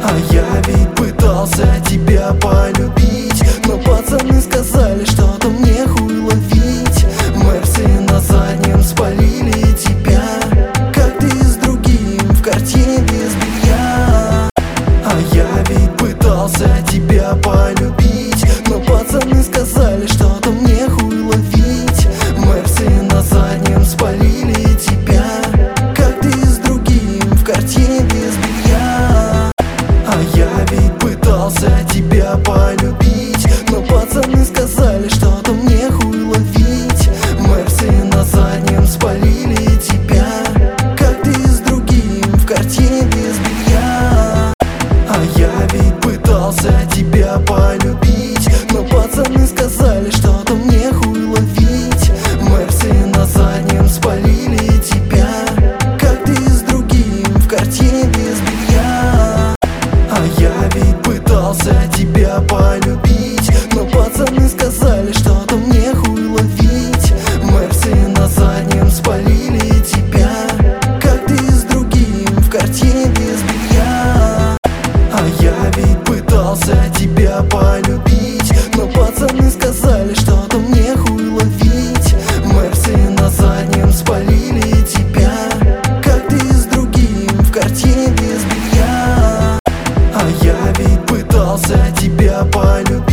А я ведь пытался тебя полюбить, но пацаны сказали, что-то мне хуй ловить. Мерсы на заднем спалили тебя, как ты с другим в карте без белья. А я ведь пытался тебя полюбить, но пацаны сказали, что-то мне хуй ловить. Мерсы на заднем спалили тебя, как ты с другим в карте без белья. А я ведь пытался тебя полюбить, но пацаны сказали, что-то мне хуй ловить. Мерсы на заднем спалили тебя, как ты с другим в карте без белья. А я ведь пытался тебя полюбить, но пацаны сказали, что-то мне хуй ловить. Мерсы на заднем спалили тебя, как ты с другим в карте без белья. А я ведь пытался тебя полюбить, но пацаны сказали, что-то мне хуй ловить. Мерсы на заднем спалили тебя, как ты с другим в карте без белья. А я ведь пытался тебя полюбить, но пацаны сказали, что-то мне хуй ловить. Мерсы на заднем спалили тебя, как ты с другим в карте без белья. А я ведь пытался тебя полюбить.